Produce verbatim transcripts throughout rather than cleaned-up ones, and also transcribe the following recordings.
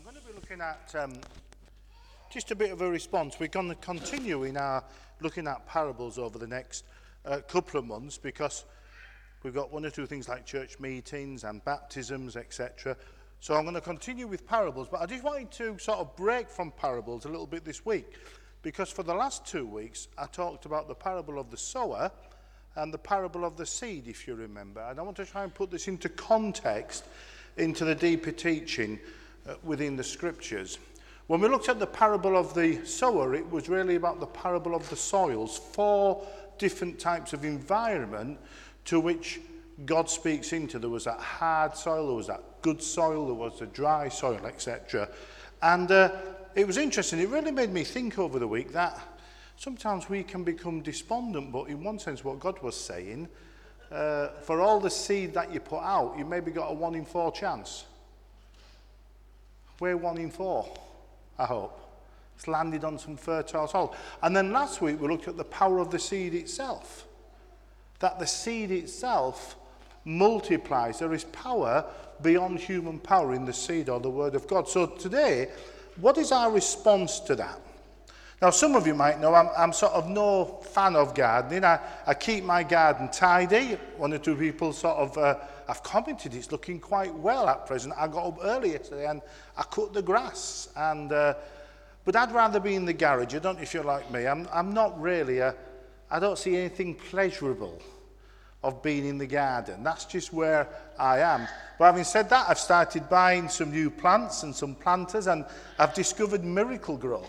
I'm going to be looking at um, just a bit of a response. We're going to continue in our looking at parables over the next uh, couple of months because we've got one or two things like church meetings and baptisms, et cetera. So I'm going to continue with parables, but I just wanted to sort of break from parables a little bit this week because for the last two weeks I talked about the parable of the sower and the parable of the seed, if you remember. And I want to try and put this into context, into the deeper teaching uh, within the scriptures. When we looked at the parable of the sower, it was really about the parable of the soils, four different types of environment to which God speaks into. There was that hard soil, there was that good soil, there was the dry soil, et cetera. And uh, it was interesting. It really made me think over the week that sometimes we can become despondent, but in one sense what God was saying, uh, for all the seed that you put out, you maybe got a one in four chance. We're one in four, I hope. It's landed on some fertile soil. And then last week we looked at the power of the seed itself. That the seed itself multiplies. There is power beyond human power in the seed or the word of God. So today, what is our response to that? Now, some of you might know I'm, I'm sort of no fan of gardening. I, I keep my garden tidy. One or two people sort of uh, have commented it's looking quite well at present. I got up early yesterday and I cut the grass. And uh, but I'd rather be in the garage. I don't know if you're like me. I'm, I'm not really a... I don't see anything pleasurable of being in the garden. That's just where I am. But having said that, I've started buying some new plants and some planters, and I've discovered Miracle-Gro.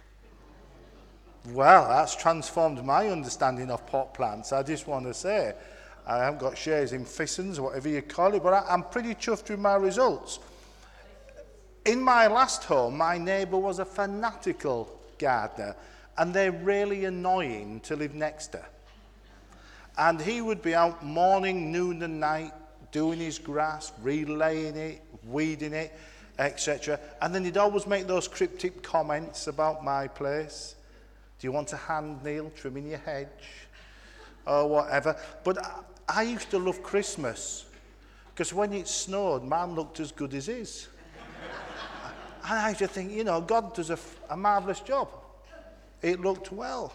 Well, that's transformed my understanding of pot plants, I just want to say. I haven't got shares in Fissons, whatever you call it, but I, I'm pretty chuffed with my results. In my last home, my neighbour was a fanatical gardener, and they're really annoying to live next to. And he would be out morning, noon and night doing his grass, relaying it, weeding it, et cetera. And then he'd always make those cryptic comments about my place. Do you want a hand, Neil, trimming your hedge? Or whatever. But I, I used to love Christmas because when it snowed, mine looked as good as his. And I used to think, you know, God does a, a marvellous job. It looked well.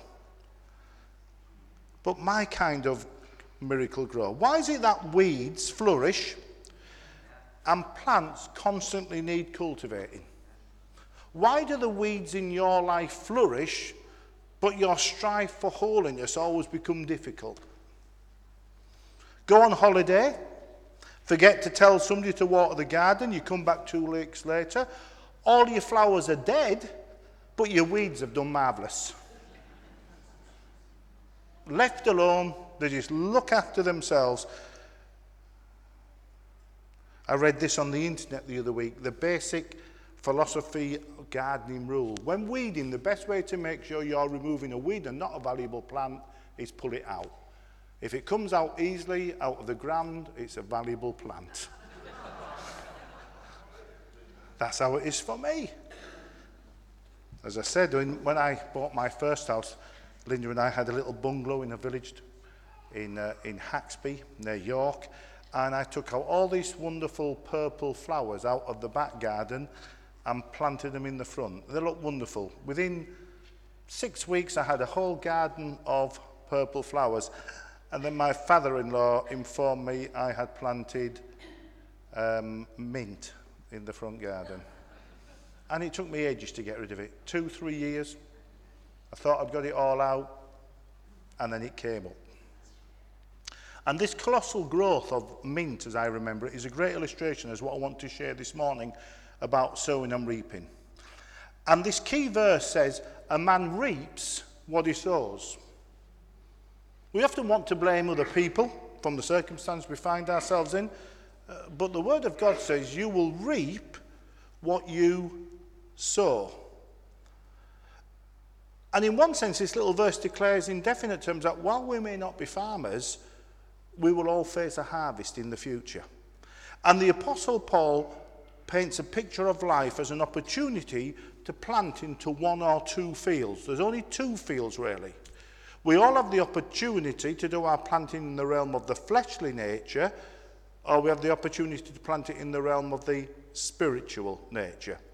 But my kind of Miracle-Gro. Why is it that weeds flourish and plants constantly need cultivating? Why do the weeds in your life flourish, but your strive for holiness always become difficult? Go on holiday, forget to tell somebody to water the garden, you come back two weeks later, all your flowers are dead, but your weeds have done marvellous. Left alone, they just look after themselves. I read this on the internet the other week, the basic philosophy gardening rule. When weeding, the best way to make sure you're removing a weed and not a valuable plant is pull it out. If it comes out easily out of the ground, it's a valuable plant. That's how it is for me. As I said, when I bought my first house, Linda and I had a little bungalow in a village in, uh, in Haxby, near York, and I took out all these wonderful purple flowers out of the back garden and planted them in the front. They look wonderful. Within six weeks, I had a whole garden of purple flowers, and then my father-in-law informed me I had planted um, mint in the front garden. And it took me ages to get rid of it. Two, three years. I thought I'd got it all out, and then it came up. And this colossal growth of mint, as I remember it, is a great illustration as what I want to share this morning about sowing and reaping. And this key verse says, a man reaps what he sows. We often want to blame other people from the circumstance we find ourselves in, uh, but the Word of God says you will reap what you sow. And in one sense, this little verse declares in definite terms that while we may not be farmers, we will all face a harvest in the future. And the Apostle Paul paints a picture of life as an opportunity to plant into one or two fields. There's only two fields, really. We all have the opportunity to do our planting in the realm of the fleshly nature, or we have the opportunity to plant it in the realm of the spiritual nature.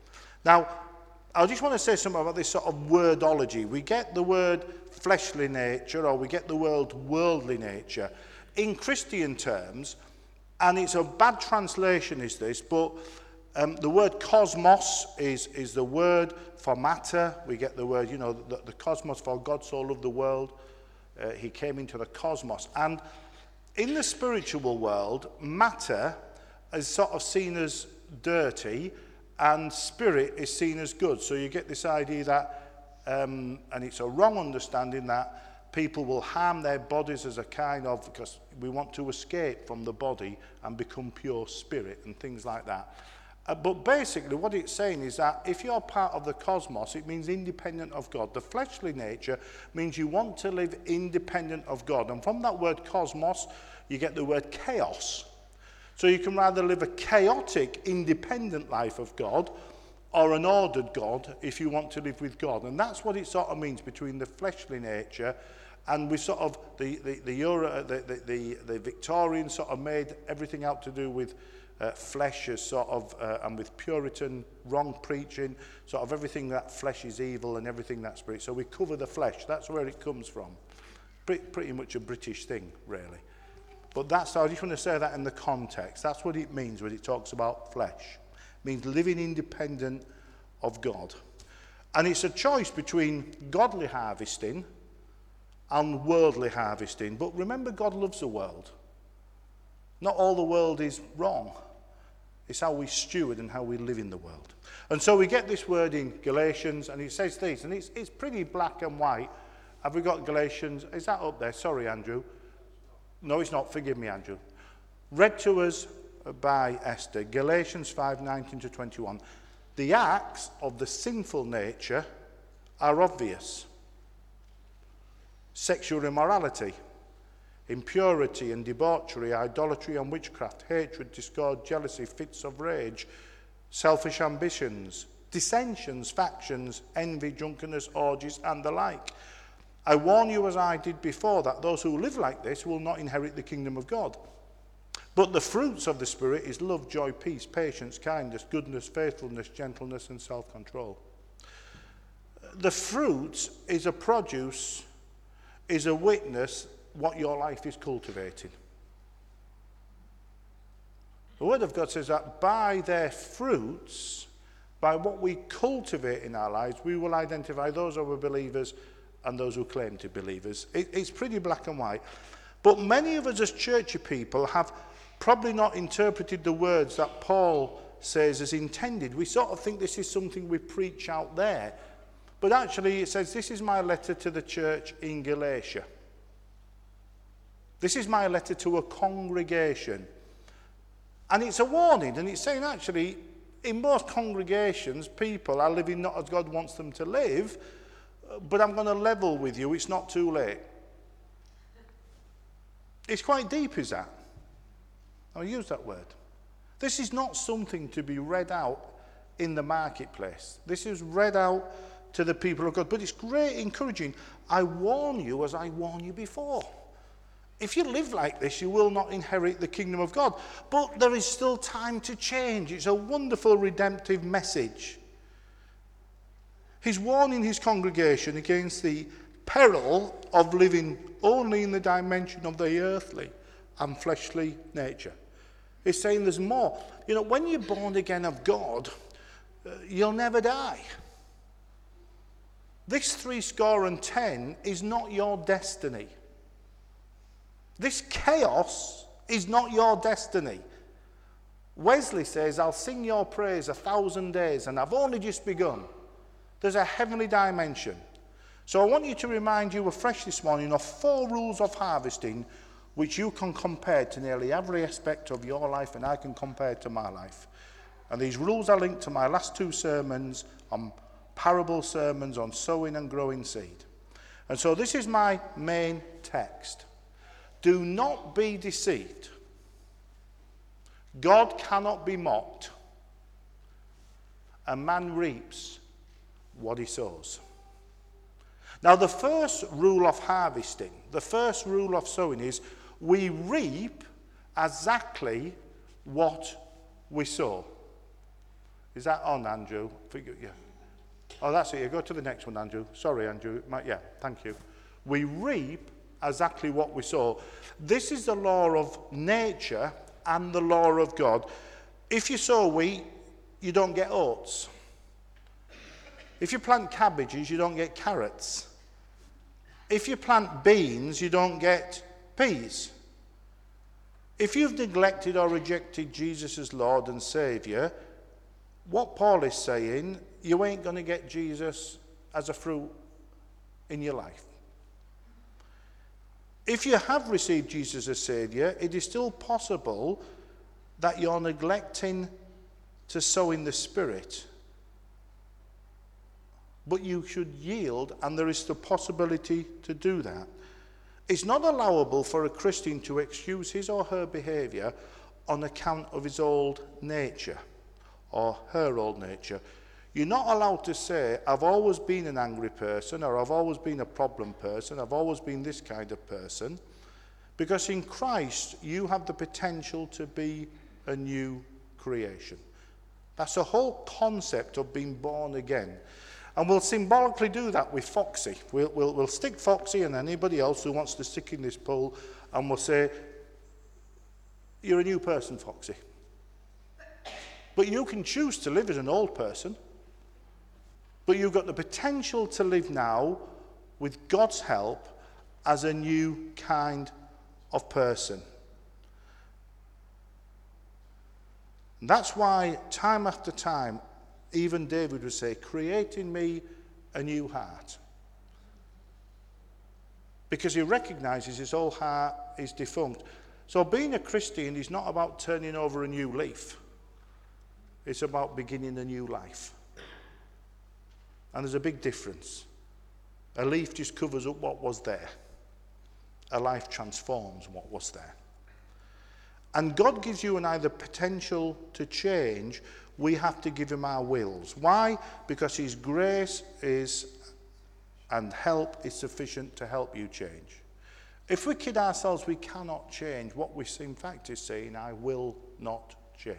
Now, I just want to say something about this sort of wordology. We get the word fleshly nature, or we get the word worldly nature in Christian terms, and it's a bad translation, is this, but um, the word cosmos is, is the word for matter. We get the word, you know, the, the cosmos, for God so loved the world. Uh, he came into the cosmos. And in the spiritual world, matter is sort of seen as dirty, and spirit is seen as good. So you get this idea that, um, and it's a wrong understanding, that people will harm their bodies as a kind of, because we want to escape from the body and become pure spirit and things like that. Uh, but basically what it's saying is that if you're part of the cosmos, it means independent of God. The fleshly nature means you want to live independent of God. And from that word cosmos, you get the word chaos. So you can rather live a chaotic, independent life of God, or an ordered God if you want to live with God. And that's what it sort of means between the fleshly nature and we sort of, the, the, the, Euro, the, the, the, the Victorians sort of made everything out to do with uh, flesh as sort of, uh, and with Puritan wrong preaching, sort of everything that flesh is evil and everything that's spirit. So we cover the flesh. That's where it comes from. Pretty, pretty much a British thing, really. But that's, I just want to say that in the context. That's what it means when it talks about flesh. It means living independent of God. And it's a choice between godly harvesting and worldly harvesting. But remember, God loves the world. Not all the world is wrong. It's how we steward and how we live in the world. And so we get this word in Galatians, and it says this, and it's, it's pretty black and white. Have we got Galatians? Is that up there? Sorry, Andrew. No, it's not. Forgive me, Andrew. Read to us by Esther, Galatians five, nineteen to twenty-one. The acts of the sinful nature are obvious. Sexual immorality, impurity and debauchery, idolatry and witchcraft, hatred, discord, jealousy, fits of rage, selfish ambitions, dissensions, factions, envy, drunkenness, orgies, and the like. I warn you, as I did before, that those who live like this will not inherit the kingdom of God. But the fruits of the Spirit is love, joy, peace, patience, kindness, goodness, faithfulness, gentleness, and self-control. The fruit is a produce, is a witness what your life is cultivating. The Word of God says that by their fruits, by what we cultivate in our lives, we will identify those who are believers and those who claim to be believers. It, it's pretty black and white. But many of us as churchy people have probably not interpreted the words that Paul says as intended. We sort of think this is something we preach out there. But actually it says, this is my letter to the church in Galatia. This is my letter to a congregation. And it's a warning, and it's saying actually, in most congregations, people are living not as God wants them to live, but I'm going to level with you, it's not too late. It's quite deep, is that? I'll use that word. This is not something to be read out in the marketplace. This is read out to the people of God. But it's great encouraging. I warn you as I warned you before. If you live like this, you will not inherit the kingdom of God. But there is still time to change. It's a wonderful redemptive message. He's warning his congregation against the peril of living only in the dimension of the earthly and fleshly nature. He's saying there's more. You know, when you're born again of God, uh, you'll never die. This three score and ten is not your destiny. This chaos is not your destiny. Wesley says, I'll sing your praise a thousand days, and I've only just begun. There's a heavenly dimension. So I want you to remind you afresh this morning of four rules of harvesting which you can compare to nearly every aspect of your life, and I can compare to my life. And these rules are linked to my last two sermons on parable sermons on sowing and growing seed. And so this is my main text. Do not be deceived. God cannot be mocked. A man reaps what he sows. Now, the first rule of harvesting, the first rule of sowing is we reap exactly what we sow. Is that on, Andrew? Forget- Yeah. Oh, that's it. You go to the next one, Andrew. Sorry, Andrew. It might- Yeah, thank you. We reap exactly what we sow. This is the law of nature and the law of God. If you sow wheat, you don't get oats. If you plant cabbages, you don't get carrots. If you plant beans, you don't get peas. If you've neglected or rejected Jesus as Lord and Saviour, what Paul is saying, you ain't going to get Jesus as a fruit in your life. If you have received Jesus as Saviour, it is still possible that you're neglecting to sow in the Spirit. But you should yield, and there is the possibility to do that. It's not allowable for a Christian to excuse his or her behaviour on account of his old nature or her old nature. You're not allowed to say, I've always been an angry person, or I've always been a problem person, I've always been this kind of person, because in Christ you have the potential to be a new creation. That's the whole concept of being born again. And we'll symbolically do that with Foxy. We'll, we'll, we'll stick Foxy and anybody else who wants to stick in this pool, and we'll say, you're a new person, Foxy. But you can choose to live as an old person. But you've got the potential to live now, with God's help, as a new kind of person. And that's why, time after time, even David would say, create in me a new heart. Because he recognizes his old heart is defunct. So being a Christian is not about turning over a new leaf. It's about beginning a new life. And there's a big difference. A leaf just covers up what was there. A life transforms what was there. And God gives you and I the potential to change. We have to give him our wills. Why? Because his grace is and help is sufficient to help you change. If we kid ourselves we cannot change, what we in fact is saying, I will not change.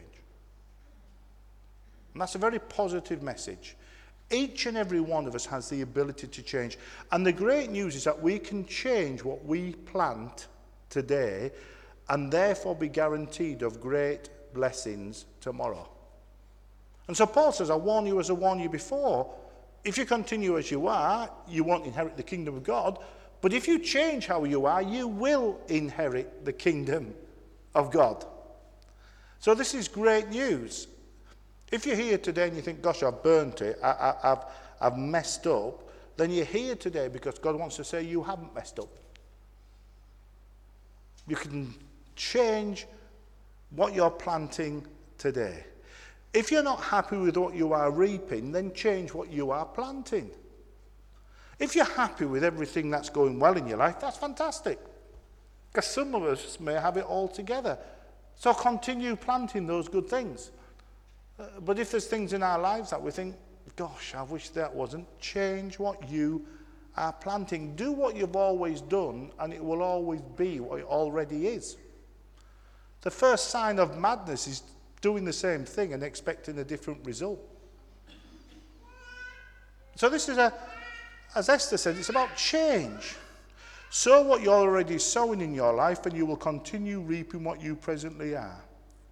And that's a very positive message. Each and every one of us has the ability to change. And the great news is that we can change what we plant today and therefore be guaranteed of great blessings tomorrow. And so Paul says, I warn you as I warned you before, if you continue as you are, you won't inherit the kingdom of God. But if you change how you are, you will inherit the kingdom of God. So this is great news. If you're here today and you think, gosh, I've burnt it, I, I, I've, I've messed up, then you're here today because God wants to say you haven't messed up. You can change what you're planting today. If you're not happy with what you are reaping, then change what you are planting. If you're happy with everything that's going well in your life, that's fantastic. Because some of us may have it all together. So continue planting those good things. Uh, but if there's things in our lives that we think, gosh, I wish that wasn't, change what you are planting. Do what you've always done, and it will always be what it already is. The first sign of madness is doing the same thing and expecting a different result. So this is a, as Esther said, it's about change. Sow what you're already sowing in your life, and you will continue reaping what you presently are.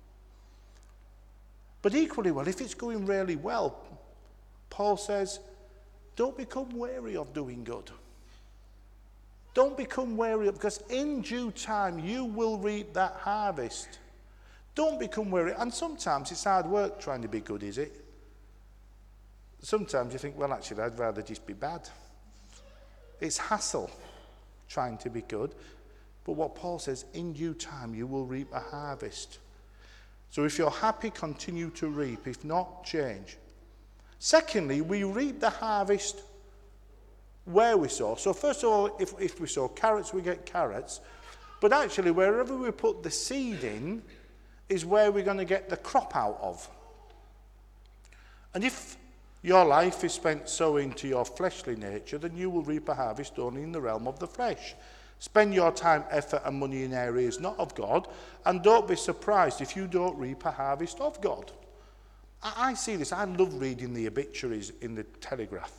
But equally well, if it's going really well, Paul says, don't become weary of doing good. Don't become weary, of, because in due time you will reap that harvest. Don't become weary. And sometimes it's hard work trying to be good, is it? Sometimes you think, well, actually, I'd rather just be bad. It's hassle trying to be good. But what Paul says, in due time you will reap a harvest. So if you're happy, continue to reap. If not, change. Secondly, we reap the harvest where we sow. So first of all, if, if we sow carrots, we get carrots. But actually, wherever we put the seed in is where we're going to get the crop out of. And if your life is spent sowing to your fleshly nature, then you will reap a harvest only in the realm of the flesh. Spend your time, effort and money in areas not of God, and don't be surprised if you don't reap a harvest of God. I, I see this. I love reading the obituaries in the Telegraph.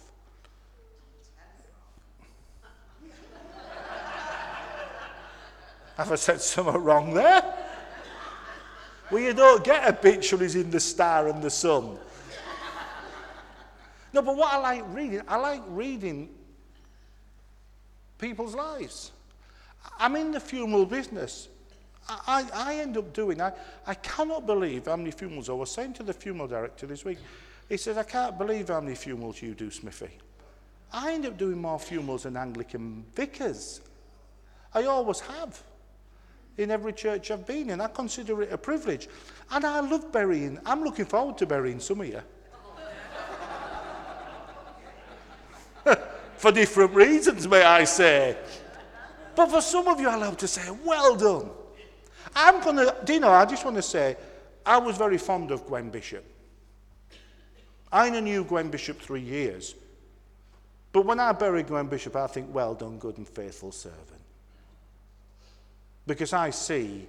Have I said something wrong there? Well, you don't get obituaries in the Star and the Sun. No, but what I like reading, I like reading people's lives. I'm in the funeral business. I, I end up doing, I, I cannot believe how many funerals. I was saying to the funeral director this week, he said, I can't believe how many funerals you do, Smithy. I end up doing more funerals than Anglican vicars. I always have. In every church I've been in. I consider it a privilege. And I love burying. I'm looking forward to burying some of you. For different reasons, may I say. But for some of you, I love to say, well done. I'm going to, do you know, I just want to say, I was very fond of Gwen Bishop. I only knew Gwen Bishop three years. But when I bury Gwen Bishop, I think, well done, good and faithful servant. Because I see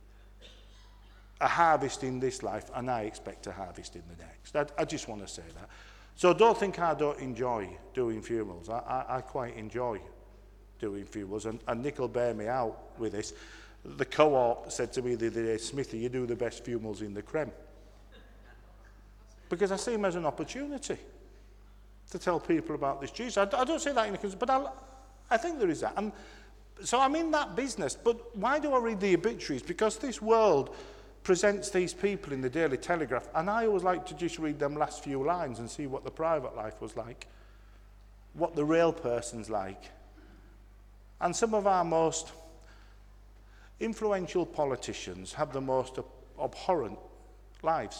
a harvest in this life, and I expect a harvest in the next. I, I just want to say that. So don't think I don't enjoy doing funerals. I, I, I quite enjoy doing funerals, and, and Nick will bear me out with this. The co-op said to me the other day, Smithy, you do the best funerals in the Crem. Because I see them as an opportunity to tell people about this Jesus. I, I don't say that in the, but I, I think there is that. And so I'm in that business, but why do I read the obituaries? Because this world presents these people in the Daily Telegraph, and I always like to just read them last few lines and see what the private life was like, what the real person's like. And some of our most influential politicians have the most ab- abhorrent lives.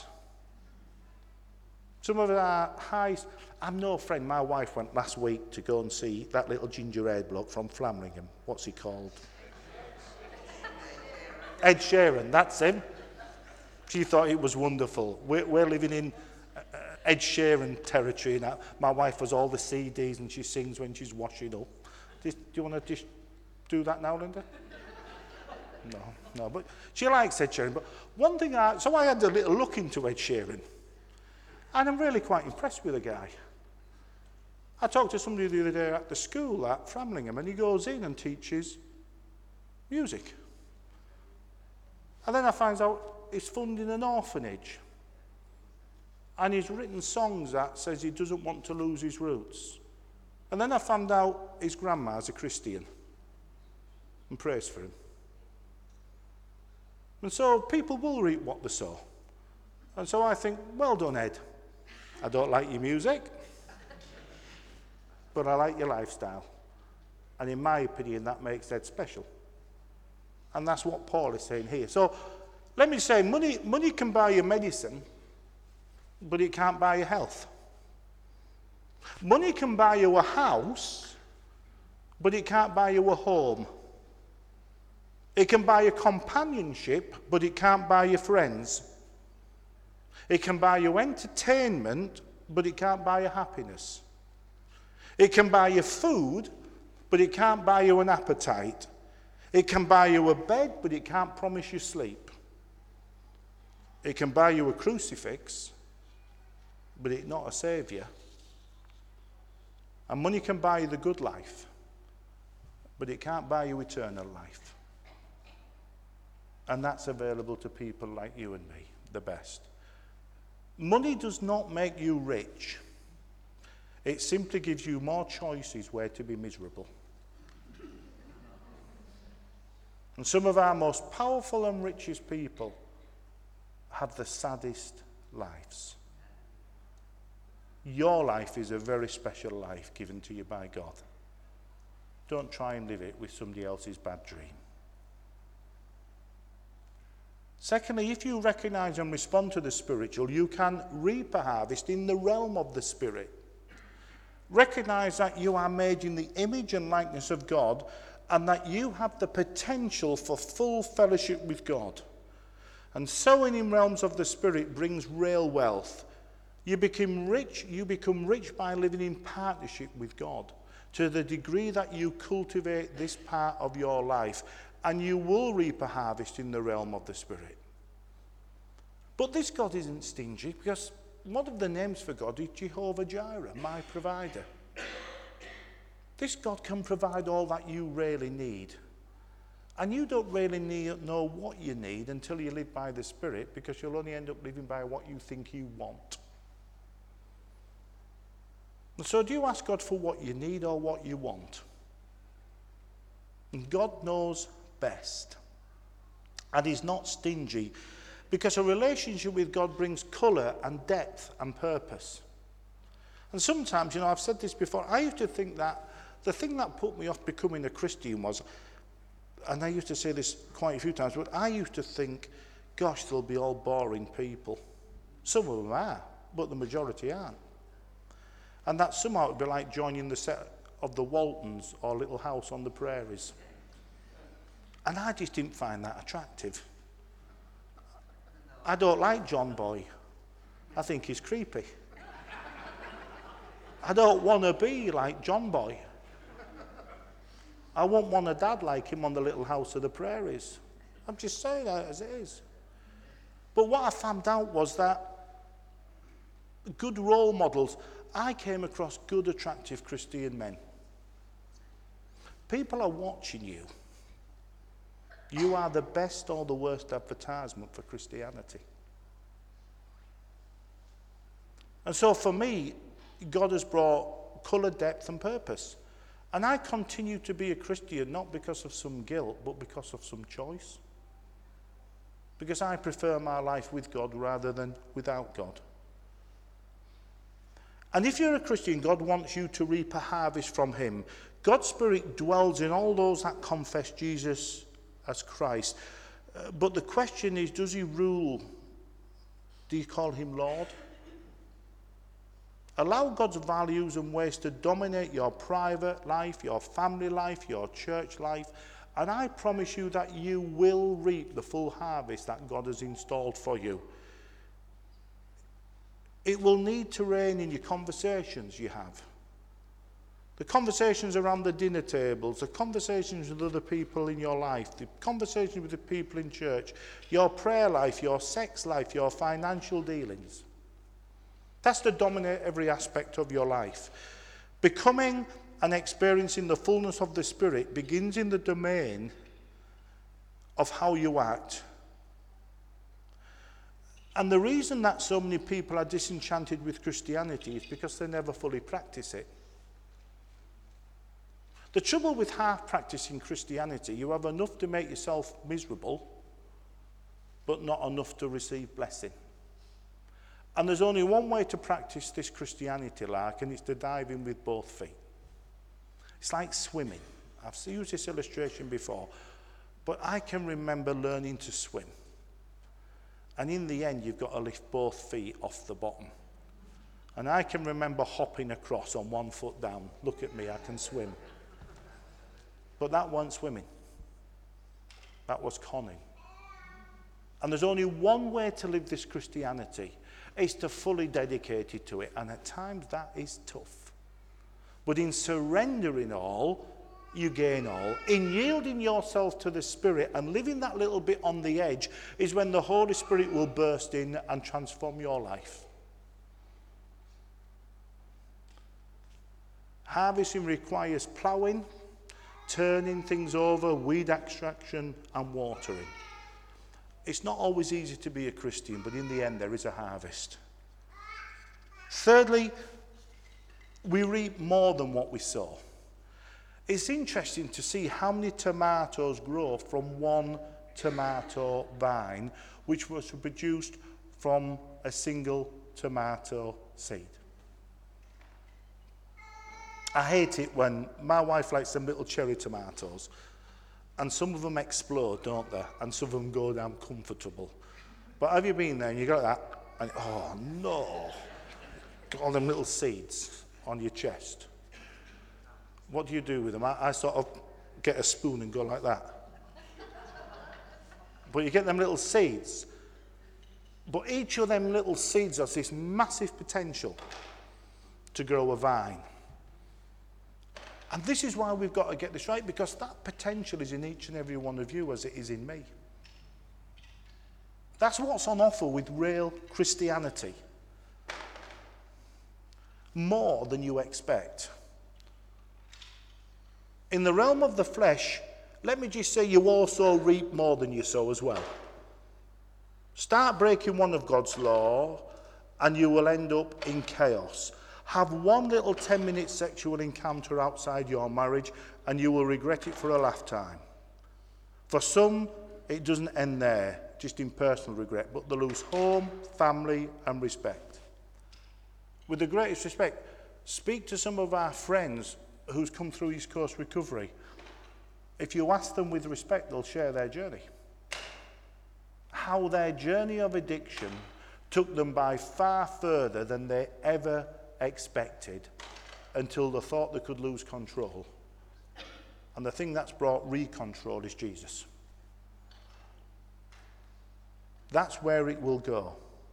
Some of our high... I'm no friend. My wife went last week to go and see that little ginger-haired bloke from Flamlingham. What's he called? Ed Sheeran, that's him. She thought it was wonderful. We're, we're living in uh, Ed Sheeran territory now. My wife has all the C Ds and she sings when she's washing up. Just, do you want to just do that now, Linda? No, no. But she likes Ed Sheeran. But one thing I... So I had a little look into Ed Sheeran. And I'm really quite impressed with the guy. I talked to somebody the other day at the school at Framlingham, and he goes in and teaches music. And then I find out he's funding an orphanage. And he's written songs that says he doesn't want to lose his roots. And then I found out his grandma's a Christian. And prays for him. And so people will reap what they sow. And so I think, well done, Ed. I don't like your music, but I like your lifestyle. And in my opinion, that makes Ed special. And that's what Paul is saying here. So let me say, money, money can buy you medicine, but it can't buy you health. Money can buy you a house, but it can't buy you a home. It can buy you companionship, but it can't buy you friends. It can buy you entertainment, but it can't buy you happiness. It can buy you food, but it can't buy you an appetite. It can buy you a bed, but it can't promise you sleep. It can buy you a crucifix, but it's not a saviour. And money can buy you the good life, but it can't buy you eternal life. And that's available to people like you and me, the best. Money does not make you rich. It simply gives you more choices where to be miserable. And some of our most powerful and richest people have the saddest lives. Your life is a very special life given to you by God. Don't try and live it with somebody else's bad dream. Secondly, if you recognize and respond to the spiritual, you can reap a harvest in the realm of the Spirit. Recognize that you are made in the image and likeness of God, and that you have the potential for full fellowship with God. And sowing in realms of the Spirit brings real wealth. You become rich, you become rich by living in partnership with God, to the degree that you cultivate this part of your life. And you will reap a harvest in the realm of the Spirit. But this God isn't stingy, because one of the names for God is Jehovah Jireh, my provider. This God can provide all that you really need. And you don't really need, know what you need until you live by the Spirit, because you'll only end up living by what you think you want. And so do you ask God for what you need or what you want? And God knows best. And he's not stingy, because a relationship with God brings colour and depth and purpose. And sometimes, you know, I've said this before, I used to think that the thing that put me off becoming a Christian was, and I used to say this quite a few times, but I used to think, gosh, they'll be all boring people. Some of them are, but the majority aren't. And that somehow it would be like joining the set of the Waltons or Little House on the Prairies. And I just didn't find that attractive. I don't like John Boy. I think he's creepy. I don't want to be like John Boy. I won't want a dad like him on the Little House of the Prairies. I'm just saying that as it is. But what I found out was that good role models, I came across good, attractive Christian men. People are watching you. You are the best or the worst advertisement for Christianity. And so for me, God has brought colour, depth and purpose. And I continue to be a Christian not because of some guilt, but because of some choice. Because I prefer my life with God rather than without God. And if you're a Christian, God wants you to reap a harvest from him. God's Spirit dwells in all those that confess Jesus as Christ. Uh, but the question is, does he rule? Do you call him Lord? Allow God's values and ways to dominate your private life, your family life, your church life, and I promise you that you will reap the full harvest that God has installed for you. It will need to reign in your conversations you have. The conversations around the dinner tables, the conversations with other people in your life, the conversations with the people in church, your prayer life, your sex life, your financial dealings. That's to dominate every aspect of your life. Becoming and experiencing the fullness of the Spirit begins in the domain of how you act. And the reason that so many people are disenchanted with Christianity is because they never fully practice it. The trouble with half-practicing Christianity, you have enough to make yourself miserable, but not enough to receive blessing. And there's only one way to practice this Christianity like, and it's to dive in with both feet. It's like swimming. I've used this illustration before, but I can remember learning to swim. And in the end, you've got to lift both feet off the bottom. And I can remember hopping across on one foot down. Look at me, I can swim. But that wasn't swimming. That was conning. And there's only one way to live this Christianity. It's to fully dedicate it to it. And at times that is tough. But in surrendering all, you gain all. In yielding yourself to the Spirit and living that little bit on the edge is when the Holy Spirit will burst in and transform your life. Harvesting requires ploughing, turning things over, weed extraction and watering. It's not always easy to be a Christian, but in the end there is a harvest. Thirdly, we reap more than what we sow. It's interesting to see how many tomatoes grow from one tomato vine, which was produced from a single tomato seed. I hate it when my wife likes them little cherry tomatoes, and some of them explode, don't they? And some of them go down comfortable. But have you been there and you got that, and oh no, got all them little seeds on your chest. What do you do with them? I, I sort of get a spoon and go like that. But you get them little seeds. But each of them little seeds has this massive potential to grow a vine. And this is why we've got to get this right, because that potential is in each and every one of you as it is in me. That's what's on offer with real Christianity. more than you expect. In the realm of the flesh, let me just say you also reap more than you sow as well. Start breaking one of God's law and you will end up in chaos. Have one little ten-minute sexual encounter outside your marriage and you will regret it for a lifetime. For some, it doesn't end there, just in personal regret, but they lose home, family, and respect. With the greatest respect, speak to some of our friends who's come through East Coast Recovery. If you ask them with respect, they'll share their journey. How their journey of addiction took them by far further than they ever expected until they thought they could lose control. And the thing that's brought re-control is Jesus. That's where it will go.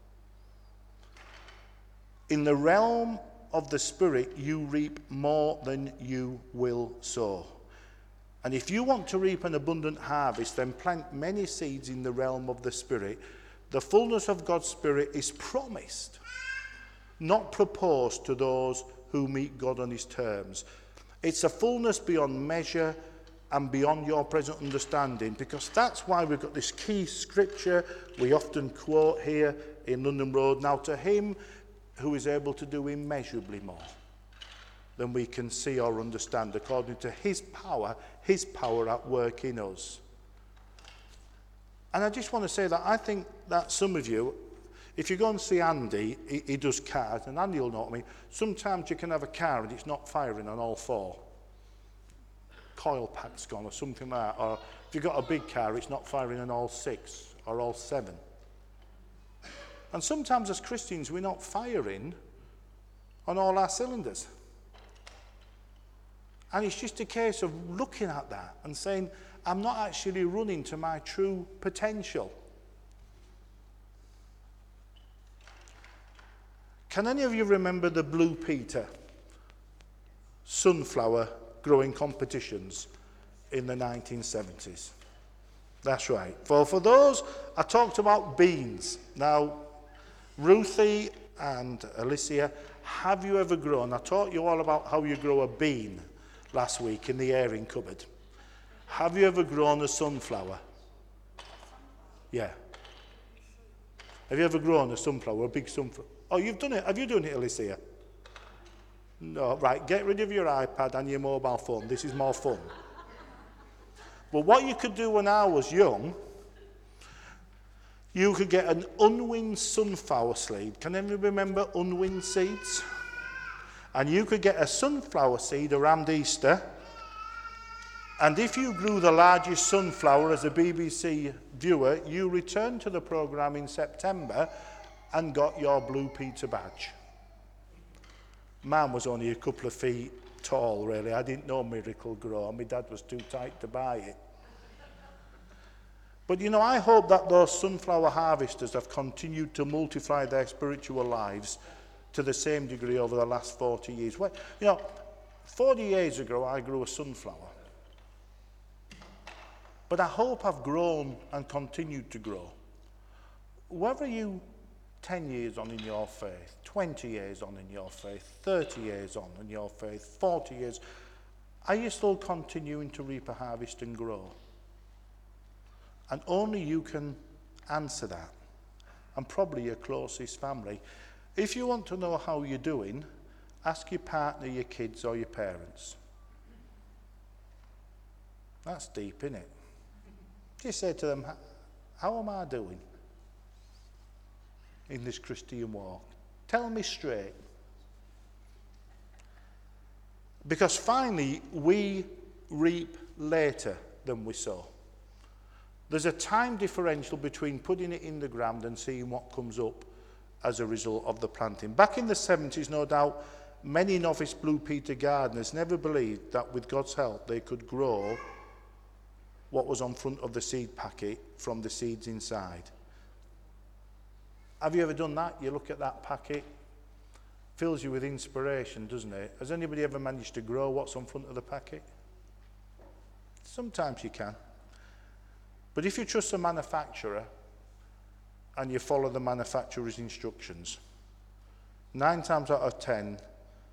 In the realm of the Spirit, you reap more than you will sow. And if you want to reap an abundant harvest, then plant many seeds in the realm of the Spirit. The fullness of God's Spirit is promised, not proposed to those who meet God on his terms. It's a fullness beyond measure and beyond your present understanding, because that's why we've got this key scripture we often quote here in London Road. Now to him who is able to do immeasurably more than we can see or understand, according to his power, his power at work in us. And I just want to say that I think that some of you, if you go and see Andy, he, he does cars, and Andy will know what I mean. Sometimes you can have a car and it's not firing on all four. Coil pack's gone or something like that. Or if you've got a big car, it's not firing on all six or all seven. And sometimes as Christians, we're not firing on all our cylinders. And it's just a case of looking at that and saying, I'm not actually running to my true potential. Can any of you remember the Blue Peter sunflower growing competitions in the nineteen seventies? That's right. For, for those, I talked about beans. Now, Ruthie and Alicia, have you ever grown? I taught you all about how you grow a bean last week in the airing cupboard. Have you ever grown a sunflower? Yeah. Have you ever grown a sunflower, a big sunflower? Oh, you've done it. Have you done it, Alicia? No, right. Get rid of your iPad and your mobile phone. This is more fun. But what you could do when I was young, you could get an unwind sunflower seed. Can anyone remember unwind seeds? And you could get a sunflower seed around Easter. And if you grew the largest sunflower as a B B C viewer, you returned to the programme in September and got your Blue Peter badge. Mine was only a couple of feet tall, really. I didn't know Miracle Grow. My dad was too tight to buy it. But, you know, I hope that those sunflower harvesters have continued to multiply their spiritual lives to the same degree over the last forty years. Well, you know, forty years ago, I grew a sunflower. But I hope I've grown and continued to grow. Whether you ten years on in your faith, twenty years on in your faith, thirty years on in your faith, forty years, are you still continuing to reap a harvest and grow? And only you can answer that, and probably your closest family. If you want to know how you're doing, ask your partner, your kids, or your parents. That's deep, isn't it? Just say to them, how am I doing in this Christian walk? Tell me straight. Because finally, we reap later than we sow. There's a time differential between putting it in the ground and seeing what comes up as a result of the planting. Back in the seventies, no doubt, many novice Blue Peter gardeners never believed that with God's help they could grow what was on front of the seed packet from the seeds inside. Have you ever done that? You look at that packet, fills you with inspiration, doesn't it? Has anybody ever managed to grow what's on front of the packet? Sometimes you can. But if you trust a manufacturer and you follow the manufacturer's instructions, nine times out of ten,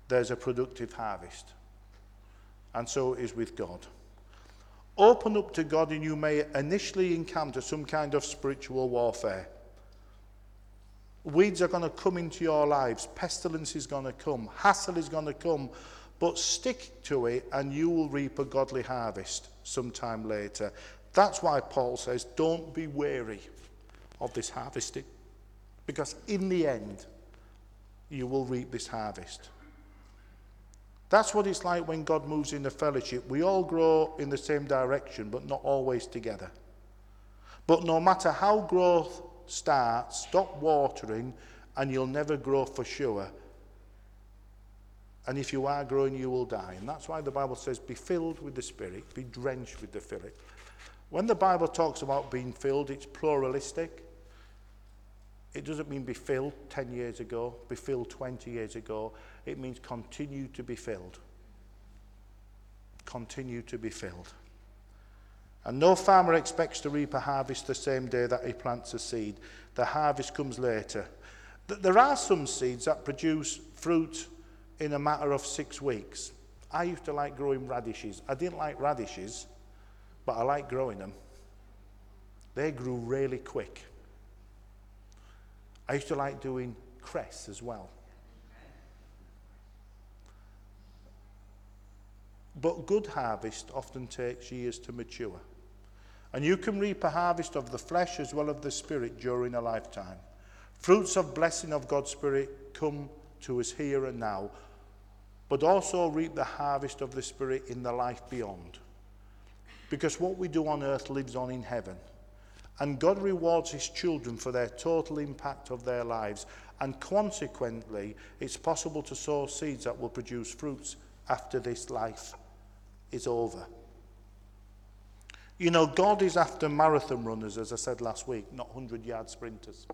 there's a productive harvest. And so it is with God. Open up to God and you may initially encounter some kind of spiritual warfare. Weeds are going to come into your lives. Pestilence is going to come. Hassle is going to come. But stick to it and you will reap a godly harvest sometime later. That's why Paul says, don't be weary of this harvesting. Because in the end, you will reap this harvest. That's what it's like when God moves in the fellowship. We all grow in the same direction, but not always together. But no matter how growth starts, stop watering, and you'll never grow for sure. And if you are growing, you will die. And that's why the Bible says, be filled with the Spirit, be drenched with the Spirit. When the Bible talks about being filled, it's pluralistic. It doesn't mean be filled ten years ago, be filled twenty years ago. It means continue to be filled. Continue to be filled. And no farmer expects to reap a harvest the same day that he plants a seed. The harvest comes later. There are some seeds that produce fruit in a matter of six weeks. I used to like growing radishes. I didn't like radishes, but I like growing them. They grew really quick. I used to like doing cress as well. But good harvest often takes years to mature. And you can reap a harvest of the flesh as well as the Spirit during a lifetime. Fruits of blessing of God's Spirit come to us here and now, but also reap the harvest of the Spirit in the life beyond. Because what we do on earth lives on in heaven. And God rewards his children for their total impact of their lives. And consequently, it's possible to sow seeds that will produce fruits after this life is over. You know, God is after marathon runners, as I said last week, not hundred-yard sprinters.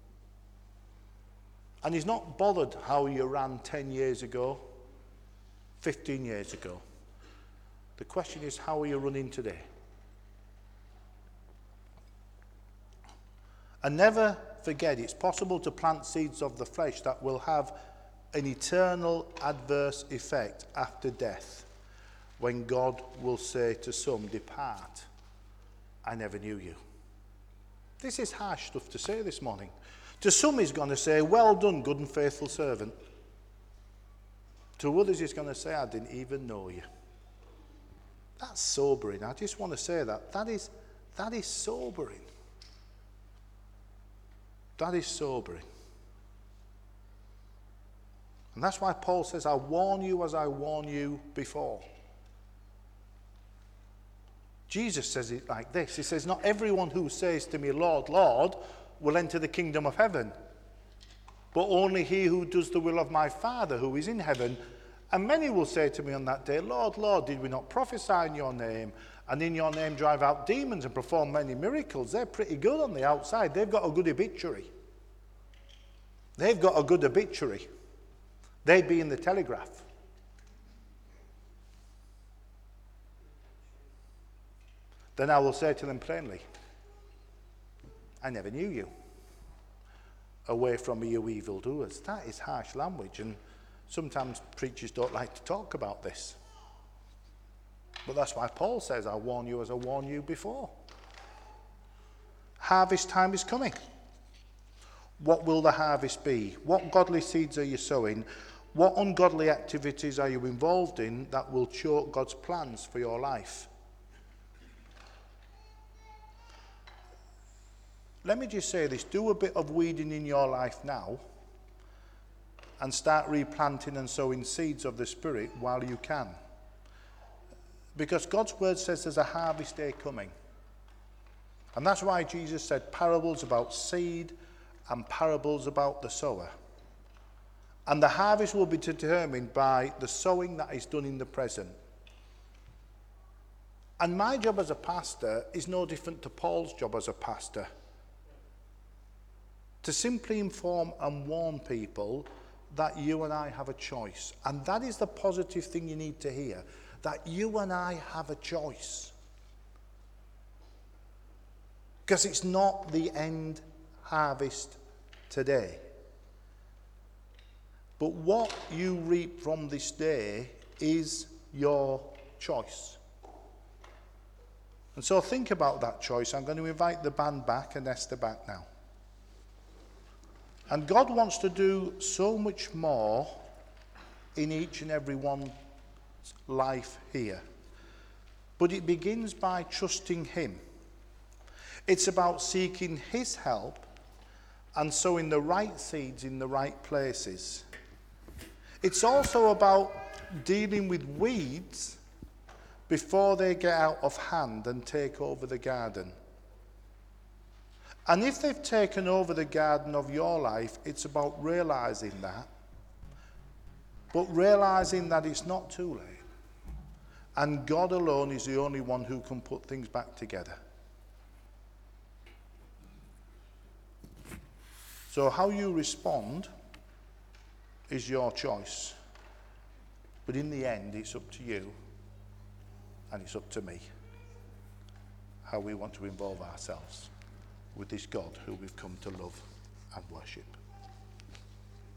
And he's not bothered how you ran ten years ago, fifteen years ago. The question is, how are you running today? And never forget, it's possible to plant seeds of the flesh that will have an eternal adverse effect after death, when God will say to some, depart, I never knew you. This is harsh stuff to say this morning. To some he's going to say, well done, good and faithful servant. To others he's going to say, I didn't even know you. That's sobering. I just want to say that. That is, that is sobering. That is sobering. And that's why Paul says, I warn you as I warn you before. Jesus says it like this. He says, not everyone who says to me, Lord, Lord, will enter the kingdom of heaven, but only he who does the will of my Father who is in heaven. And many will say to me on that day, Lord, Lord, did we not prophesy in your name, and in your name drive out demons and perform many miracles? They're pretty good on the outside. They've got a good obituary. They've got a good obituary. They'd be in the Telegraph. Then I will say to them plainly, I never knew you. Away from me, you evildoers. That is harsh language, and sometimes preachers don't like to talk about this. But that's why Paul says, I warn you as I warned you before. Harvest time is coming. What will the harvest be? What godly seeds are you sowing? What ungodly activities are you involved in that will choke God's plans for your life? Let me just say this. Do a bit of weeding in your life now and start replanting and sowing seeds of the Spirit while you can. Because God's word says there's a harvest day coming. And that's why Jesus said parables about seed and parables about the sower. And the harvest will be determined by the sowing that is done in the present. And my job as a pastor is no different to Paul's job as a pastor. To simply inform and warn people that you and I have a choice. And that is the positive thing you need to hear. That you and I have a choice. Because it's not the end harvest today. But what you reap from this day is your choice. And so think about that choice. I'm going to invite the band back and Esther back now. And God wants to do so much more in each and every one's life here. But it begins by trusting him. It's about seeking his help and sowing the right seeds in the right places. It's also about dealing with weeds before they get out of hand and take over the garden. And if they've taken over the garden of your life, it's about realizing that, but realizing that it's not too late. And God alone is the only one who can put things back together. So how you respond is your choice. But in the end, it's up to you. And it's up to me how we want to involve ourselves with this God who we've come to love and worship.